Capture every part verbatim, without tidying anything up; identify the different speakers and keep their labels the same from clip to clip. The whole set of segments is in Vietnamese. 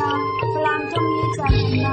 Speaker 1: Falang Tommy Channa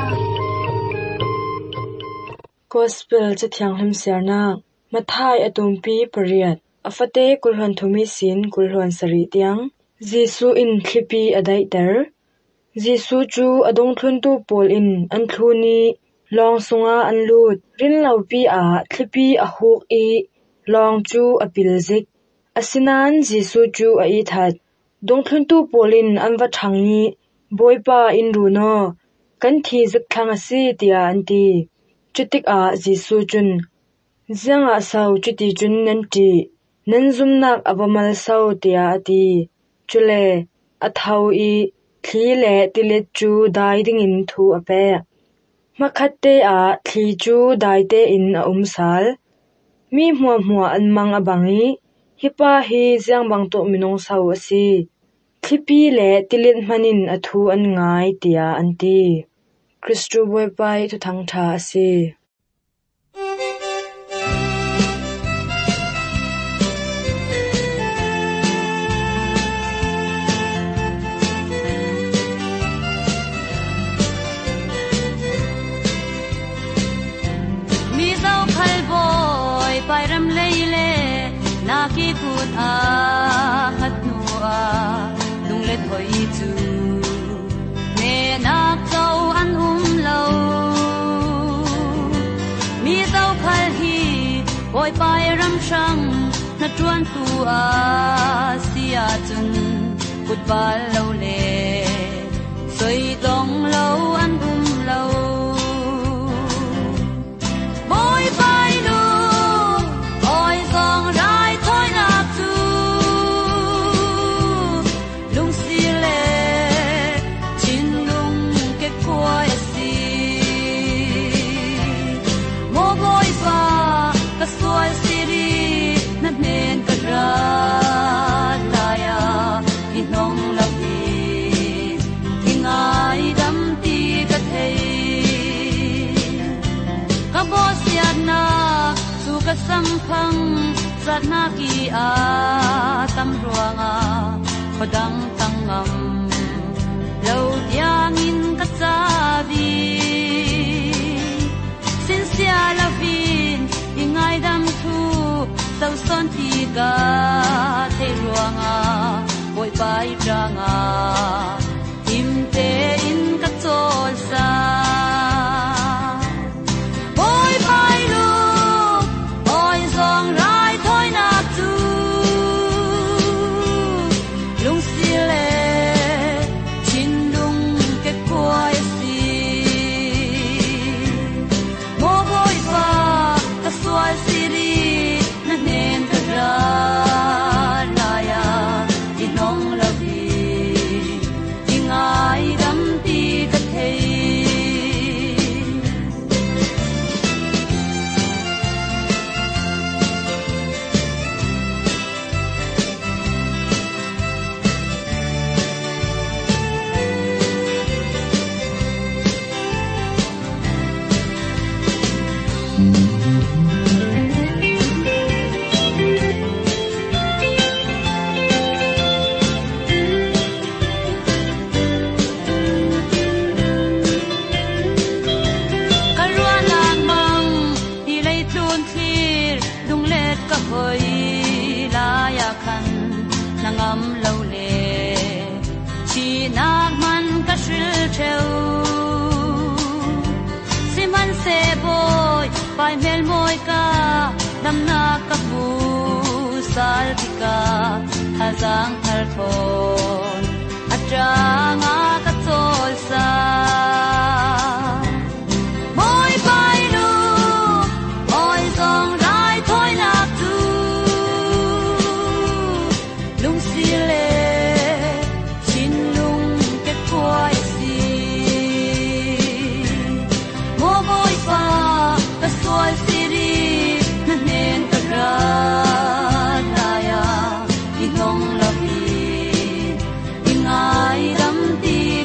Speaker 2: Gospel cha thiang hlim siarna Mathai atumpi pariat afate kulhon thumi sin kulhon sari tiang Jesu in thlipi adai ter Jesu chu adong thlun tu pol in an thluni long sunga an lut rin laupi a thlipi a huk i long chu apilzik asinan Jesu chu a i that dong thlun tu polin an va thangi boipa in runo kan thi zik thang asi tia anti chutik a Jesu chun zianga sau chuti chun nanti nanzumnak abamal sau tia ati chule athau i thli le tilet chu dai ding in thu ape makhatte a thli chu dai te in a umsal mi hmua hmua an mang abangi hipa hi ziang bang to minong sau asi thlipi le tilet manin athu an ngai tia anti Kristu boipai thu thang tha asi
Speaker 3: a hat nuwa lung let hoi chu me nak chau an um lo mi dau khal hi oi pai ram sang na chuan tu a sia chun kut bal lo le soi dong lo an um lo boy pai lu oi song rai thoi na sam phang zat na ki a tam ruanga khodang tangam lo yang in ka cha vi sin sia la vin ingai dam thu sau son ti ga te ruanga boy pai ranga im te in ka chol sa boy pai lu rai thoi na tu lung si le chin lung ke kwai si mo boy pa ka swai si ri na nen ta ra la ya ti nong la vi ti ngai dam ti ka thei pai mel moi ka dam na ka pu sal tika hazang thar thon atanga ka chol sa moi pai lu oi song rai thoi na tu lung si le chin lung ke kwai si mo moi pa Soy siri na nen ka ra na ya inong labi ingai ram ti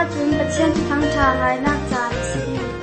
Speaker 1: chun pathian thang tha ngai nak chan si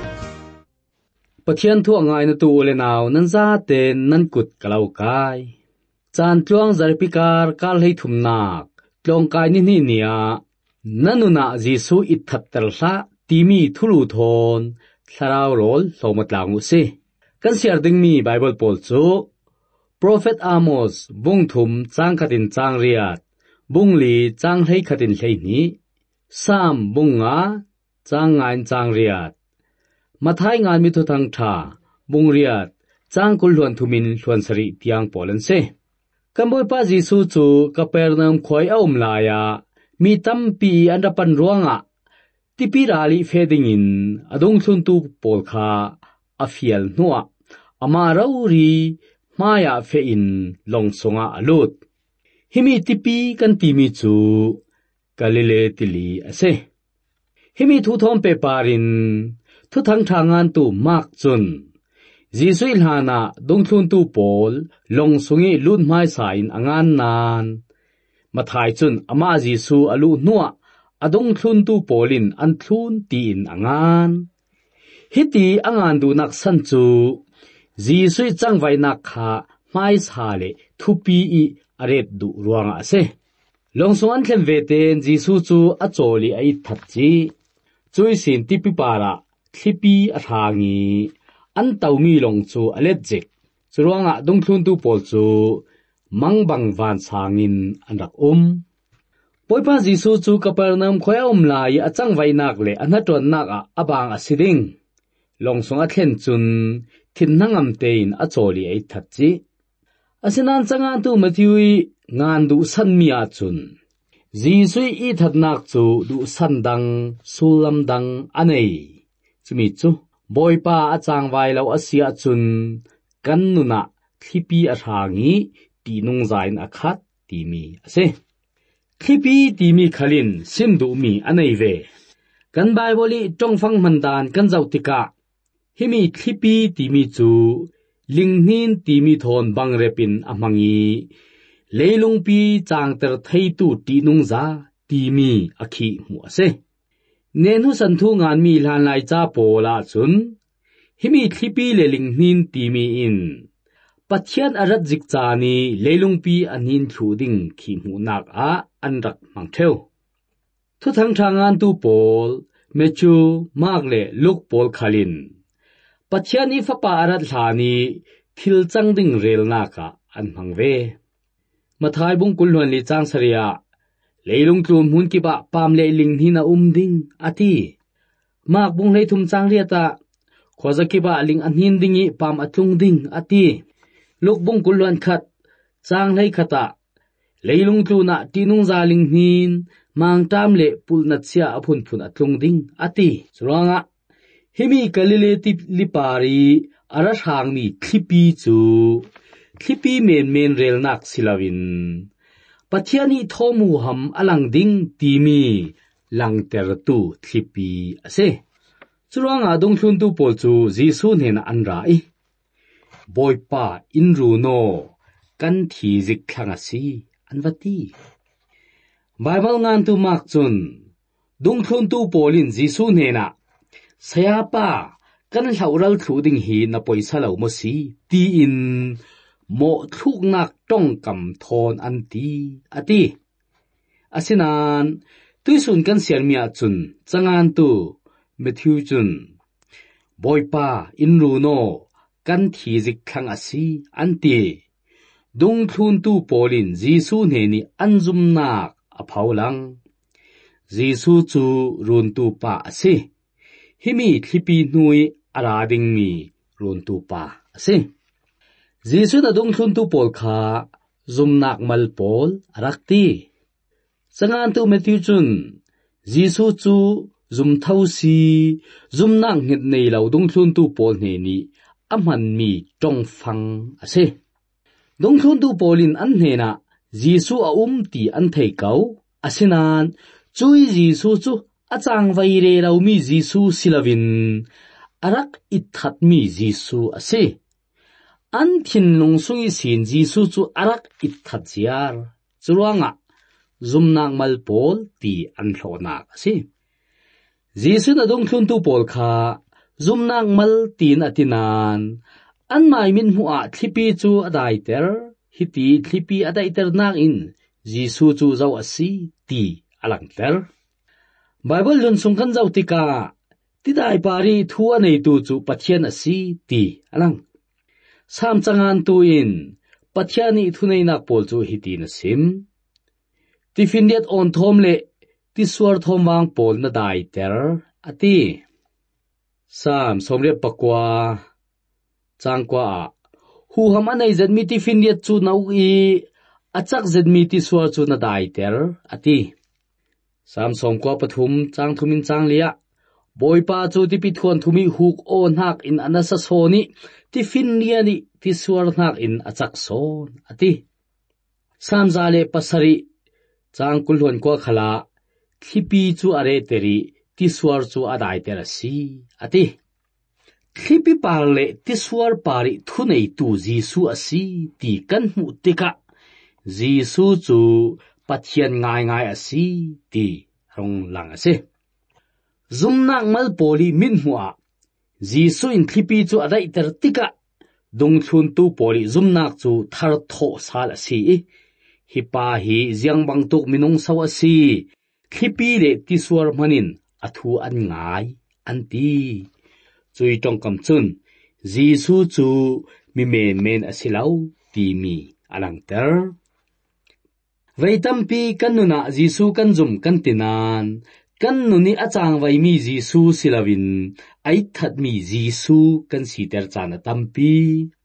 Speaker 4: pathian thu ngai na tu le naw nan za te nan kut kalau kai chan tluang zarpikar kal hei thum nak tlong kai ni ni nia nanuna jisu it that tar hla timi thulu thon tharau rol hlomatlang u se kan siar ding mi bible pol chu prophet amos bung thum chang khatin chang riat bung li chang hei khatin hlei ni sam bunga chang ngain chang riat mathai ngan mi thu thang tha bung riat chang kul hluan thumin hluan sari tiang polan se kamboi pa jisu chu Capernaum khoi aum la ya mi tampi andapan ruanga tipi rali feding in adong thun tu pol kha afial nuwa ama rauri maya fe in longsonga alut himi tipi kan timi chu galile tili ase himi thu thom pe parin thu thang thangan tu mak chun jisu ilhana dongthun tu pol longsungi lut mai sain angan nan mathai chun ama jisu alu nuwa adong thun tu polin an thun tin angan hiti angan du nak san chu jisu changwai nak kha mai sale thupi i aret du ruanga ase longsong an thlem veten jisu chu acholi ai thatchi chui sin tipi para thlipi athangi an tawmi long chu alet jek churuanga dongthun tu pol chu mangbang van sangin anrak um poipa jisu chu Capernaum khoya um lai achang vai nak le anaton nak a abang asiding longsong a thlen chun thinnangam tein acholi ai thatchi asinan changan tu Matthew ngan du san mia chun jisu i thatnak chu du sandang sulam dang anei chumi chu boipa achang vai lo asia chun kannuna thlipi athangi tinung zain akhat timi ase thlipi timi khalin simdu mi anei ve kan bible tongfang mandan kan jautika himi thlipi timi chu lingnin timi thon bangrepin amangi leilungpi changter theitu tinung za timi akhi mu ase nenu santhu ngan mi hlan lai cha pola chun himi thlipi le lingnin timi in pathian arat jik chani leilungpi anin thuding khi mu nak a anrak mangtheu thu thang thangan tu pol mechu mak le luk pol khalin pathian i fapa arat hlani thil changding rel naka an mangve mathai bung kulhon li chang saria leilung tlum hun ki ba pam le ling hina umding ati mak bung lei thum chang riata khozaki ba ling anhin dingi pam atlung ding ati luk bung kulhon khat chang lei khata leilung tluna tinung za ling hin mang tam le pulna chia aphun phun atlung ding ati churanga himi kalile tip lipari ara thang mi thlipi chu thlipi men men rel nak silawin pathiani thomu ham alang ding timi langter tu thlipi ase churanga dongthun tu pol chu jisu nen anrai boipa inru no kan thi zik thangasi anwati bible ngan tu mak chun dongthun tu polin jisu nena sayapa kan hlaural thuding hi na poisa lo mo si ti in mo thuk nak tong kam thon anti ati asinan tuisun kan siarmia chun changan tu Matthew chun boipa inru no kan thi zik khang asi anti dongthun tu polin jisu neni anjum nak aphaulang jisu chu run tu pa ase himi thlipi nui arading mi run tu pa ase jisu na dongthun tu pol kha zumnak mal pol arakti changan tu Matthew chun jisu chu zum thausi zumnak ngit nei lo dongthun tu pol ne ni amhan mi tongfang ase dongthun tu polin an hena jisu a um ti an thei kau asinan chui jisu chu achang vai re lo mi jisu silawin arak ithat mi jisu ase an thin lung sungi sin jisu chu arak ithat jiar churuanga zumnak mal pol ti an hlonak ase Jisu na dong thun tu pol kha zum nang mal tin atinan an mai min hua thlipi chu adai ter hiti thlipi adai ter nak in Jisu chu zau asi ti alang ter Bible lun sung kan zau tika ti dai pari thu anei tu chu pathian asi ti alang sam changan tu in pathiani thunei nak pol chu hiti na sim ti findiat on thom le ti suar thom wang pol na dai ter ati sam somre pakwa changkwa hu ham anei zat mi ti findiat chu nau i achak zat mi ti suar chu na dai ter ati sam somkwa pathum chang thumin chang lia boipa chu ti pi thon thumi huk on hak in anasa soni ti finnia ni ti suar hak in achak son ati sam zale pasari chang kulhon ko khala thipi chu are teri ti suar chu adai tera si ati thipi parle ti suar pari thunei tu Jisu asi ti kan mu tika Jisu chu pathian ngai ngai asi ti rong lang ase zumnak mal poli min hua Jisu in thipi chu adai ter tika dung thun tu poli zumnak chu thar tho sal asi hi pa hi jiang bang tuk minung saw asi thipi le ti suar manin athu an ngai an ti chui tong kam chun Jisu chu mi men men asilau ti mi alang ter veitampi kanuna Jisu kan zum kan tinan kan nuni achang vai mi Jisu silawin ai that mi Jisu kan si ter chana tampi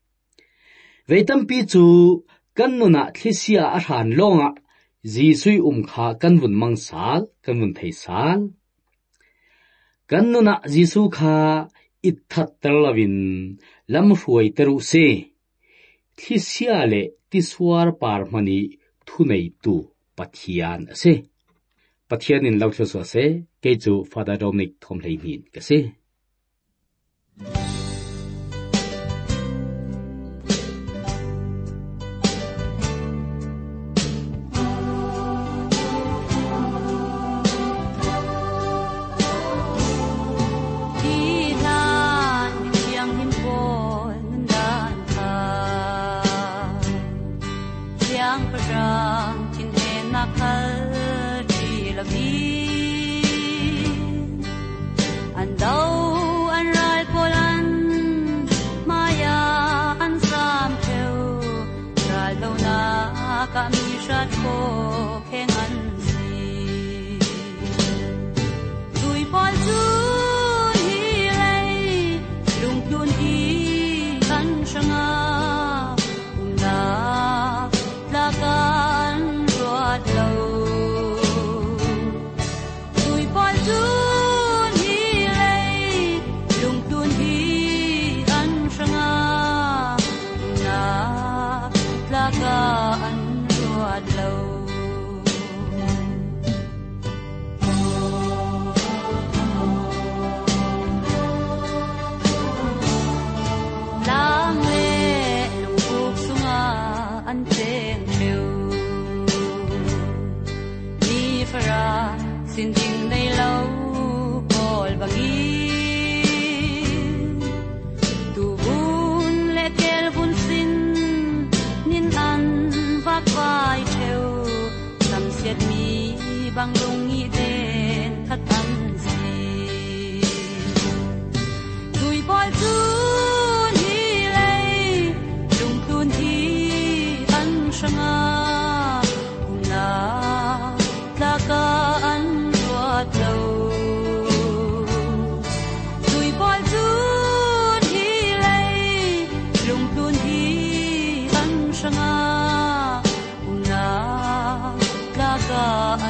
Speaker 4: veitampi chu kan nuna thlisia a ran longa Jisui umkha kan vun mangsal kan vun theisal kan nuna Jisu kha ithat terlawin lam huai teru se thlisia le tiswar par mani thunei tu pathian ase pathian in lau thso se ke chu Father Dominic Thomlei min ka se
Speaker 3: bang lung i den khat an si tui boy tu ni lei lung tun hi an shanga na la ka an ruat lo tui boy tu ni lei lung tun hi an shanga na la ka an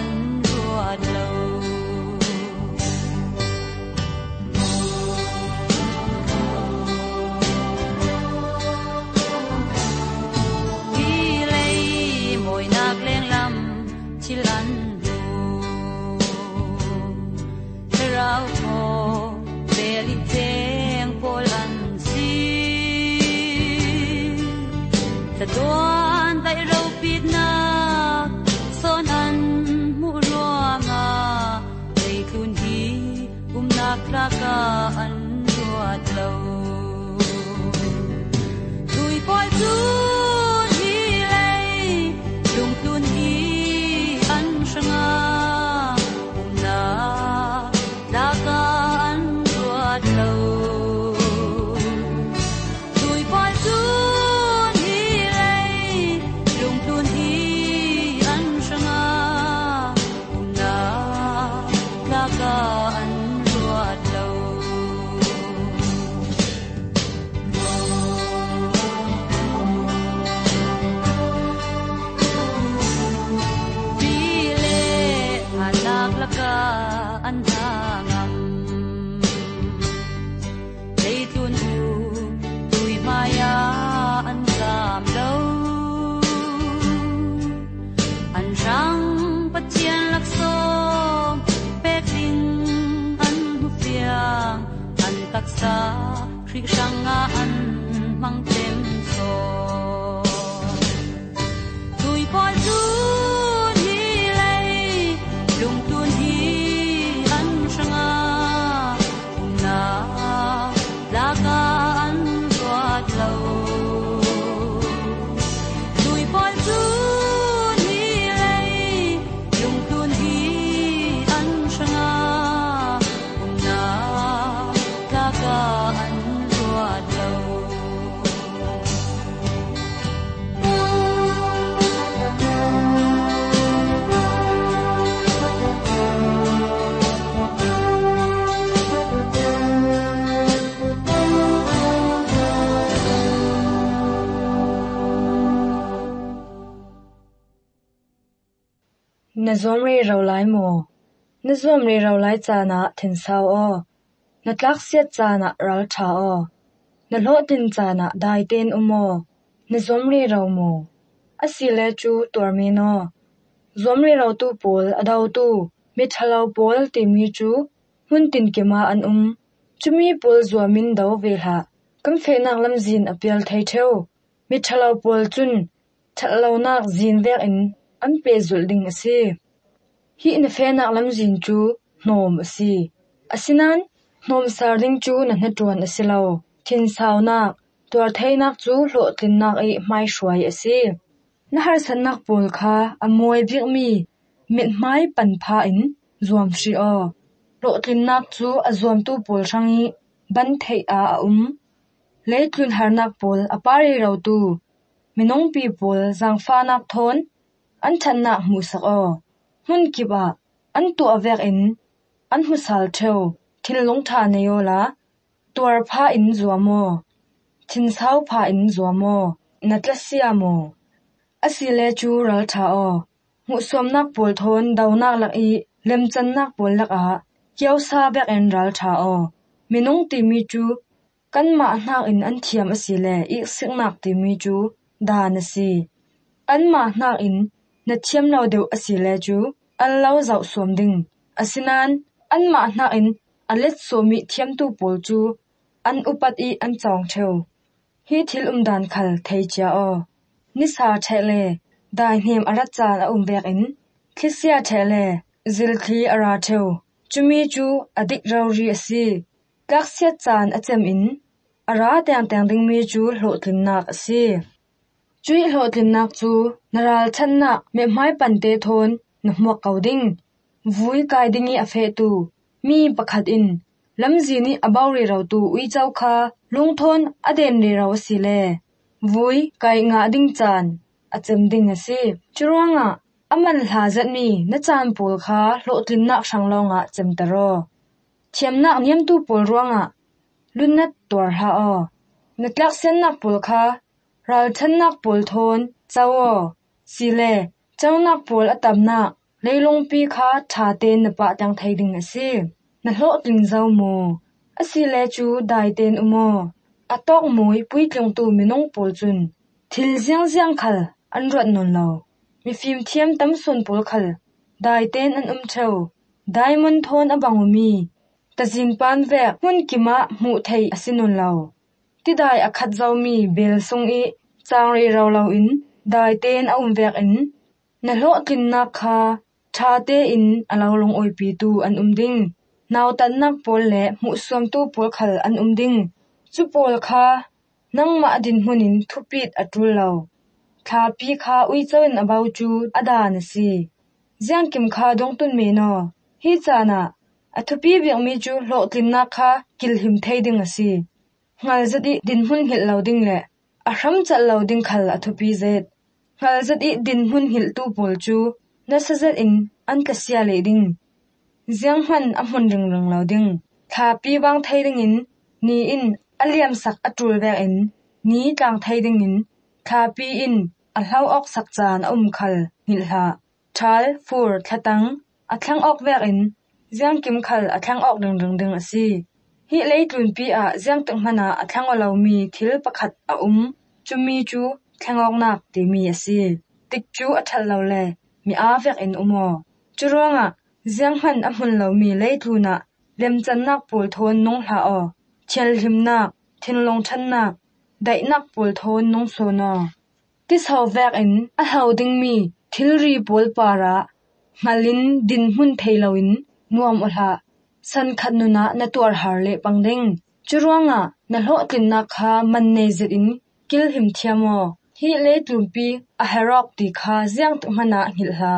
Speaker 3: Tuan tai rau pit na son an mu ruanga dei thun hi nak laka an ruat lo tui poi tu hi lei lung tun hi an shanga na laka an ruat lo tui poi tu hi lei lung tun hi an shanga na laka an ruat lo laka an hangam lei tun u tui maya an sam lo an rang pathian lak som pek ding an hu fiang an taksa khri sanga an mang tem so tui poi tu lung tun hi an shanga na laka an ruat lo tui poi tu hi lei lung tun hi an shanga na laka an ruat lo
Speaker 2: na zom re ro lai mo na zom re ro lai cha na thin sao o na tlak siat cha na ral tha o na lo tin cha na dai ten umo na zom re ro mo asile chu tor mi no zom re ro tu pol adau tu mi thalau pol ti mi chu hun tin ke ma an um chumi pol zuamin do ve ha kam fe nak lam zin apel thai theu mi thalau pol chun thalau nak zin vek in an pe zul ding ase hi na fe nak lam zin chu nom ase asinan nom sar ding chu na na tuan asilo thin sao nak tor thai nak chu hlo tin nak ai mai shwai ase na har san nak pol kha amoi bik mi mit mai pan pha in zuam shri o hlo tin nak chu azom tu pol rangi ban thei a um leitlun har nak pol apari ro tu minong pi pol zang fa nak thon an chan nak mu sak o hun kiba an tu avek in an husal theu thil long tha ne yo la tur pha in zuamo thin sao pha in zuamo natlasia mo asile chu ral tha o ngu som nak pol thon daw nak lak i lem chan nak pol lak a kiau sa bek en ral tha o minong ti mi chu kan ma nak in an thiam asile ik sik nak ti mi chu dan asi an ma nak in na thiam lo deu asile chu an lo zau som ding asinan an ma nak in alet somi thiam tu pol chu an upat i an chong theu hi thil um dan khal thei cha o ni sa thele dai hnem ara chan a um vek in khisia thele zil khi ara theu chumi chu adik rauri asi kaksia chan achem in ara tang tang ding mi chu hlo thlin nak asi chui hlo thlin nak chu naral chan na me mai pan te thon na hmuak kauding vui kai dingi a fe tu mi pakhat in lamzi ni abauri ro tu ui chau kha lung thon aden ri ro si le vui kai nga ding chan achem ding ase churonga aman hla zat mi na chan pol kha hlo thlin nak sang longa chem taro chem nak niam tu pol ruanga lunat tor ha o na tlak sen nak pol kha ral than nak pol thon chawo sile chau nak pol atam na leilong pi kha tha ten na pa tang thai ding ase na hlo tling zau mo asile chu dai ten umo atok moi pui tlong tu minong pol chun thil jiang jiang khal an rat non lo mi phim thiam tam son pol khal dai ten an um theu diamond thon abangumi tajin pan ve hun kima mu thei asinon lo ti dai akhat zau mi bel song i chang ri ro lo in dai ten a um vek in na hlo tlin na kha tha te in alo long oi pi tu an um ding naw tan nak pol le mu som tu pol khal an um ding chu pol kha nangma din hunin thupit atul lo kha pi kha ui chawin abau chu ada na si jiang kim kha dong tun me no hi chana athupi biak mi chu lo tlin na kha kil him thei ding asi ngal zati din hun hil lo ding le a hram chal lo ding khal athupi zet ngal zati din hun hil tu pol chu na sajat in an ka sia le ding jiang han a mun ring ring lo ding kha pi wang thei ding in ni in aliam sak atul vek in ni tlang thei ding in kha pi in a hlau ok sak chan um khal hil ha thal fur thatang a thlang ok vek in jiang kim khal a thlang ok ding ding ding asi hi leitlun pi a jiang tak mana a thlang olo mi thil pakhat a um chumi chu thlangok nak te mi asi tik chu a thal lo le mi a vek in umo churonga jiang han a mun lo mi leitluna lem chan nak pol thon nong hla o chel him nak thin long than nak dai nak pol thon nong so no ti sau vek in a hau ding mi thil ri pol para ngalin din hun theiloin nuam ola san khat nuna na tuar har le pangding churonga na hlo tin na kha man ne zet in kil him thiamo hi le tumpi a herok ti kha jiang tu mana hil ha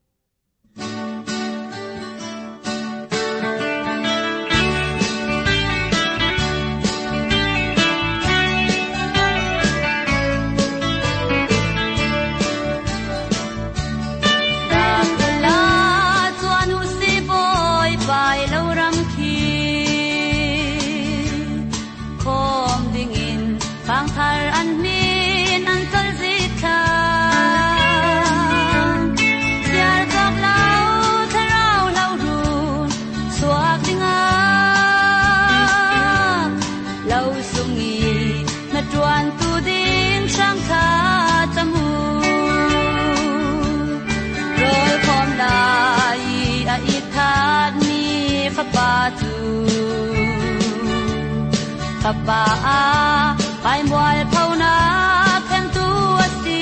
Speaker 3: Papa pai mual pauna pen tu asi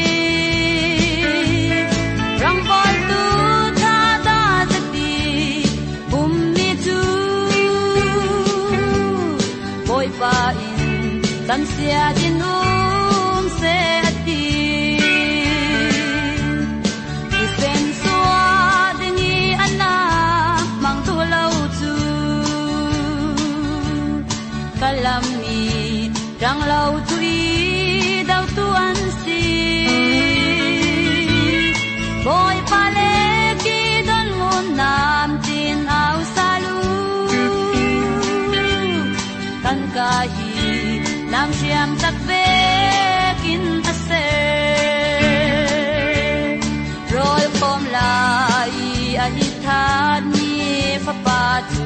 Speaker 3: rang bol tu ta da zati um mi tu boy pa in tam sia din um se ati isen soa dingi ana mang tu lau tu kalam mi rang lau tui dau tuan si boy pale ki don ngon nam tin au salu kan ka hi nam siam tak ve kin ase rol kom lai a hi than ni fa pa tu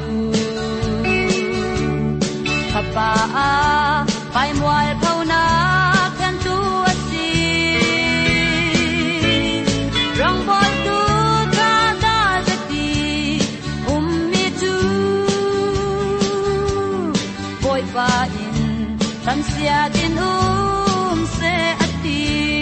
Speaker 3: Papa pai mual pauna kan tu asi rong boy tu ka da zati um mi tu boy pa in tam sia din um se ati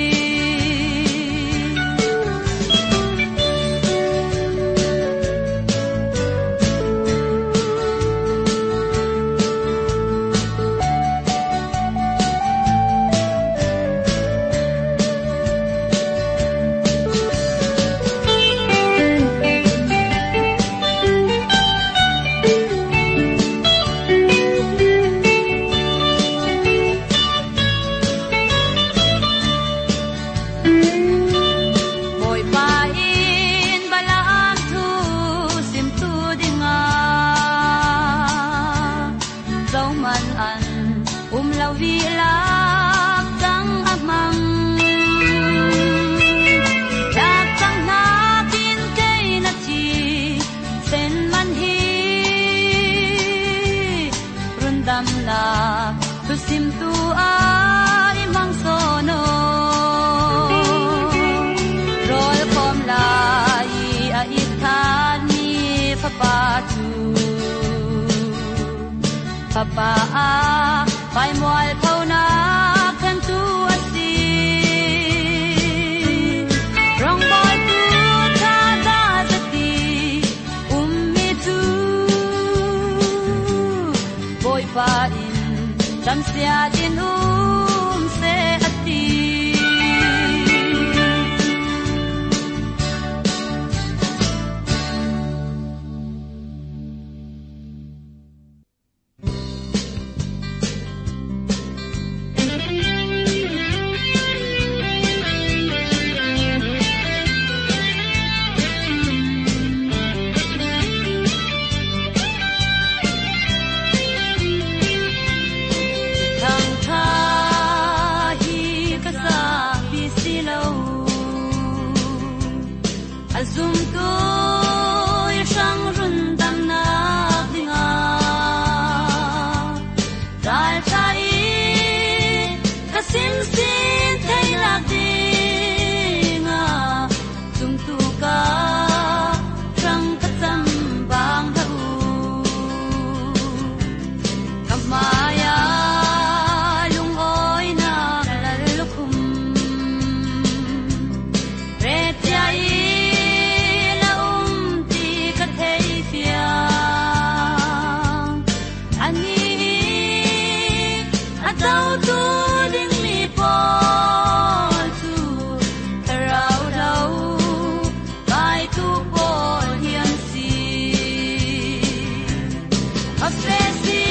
Speaker 3: Papa pai mual pauna kan tu asi rong boy tu ta da zati um mi tu dam sia din um se ati Azum to sang run dam na dinga dal chai kasim sin thai la dinga zum tu ka sang katam bang ha u kamaya lung oi na la lukum re chai Obsessive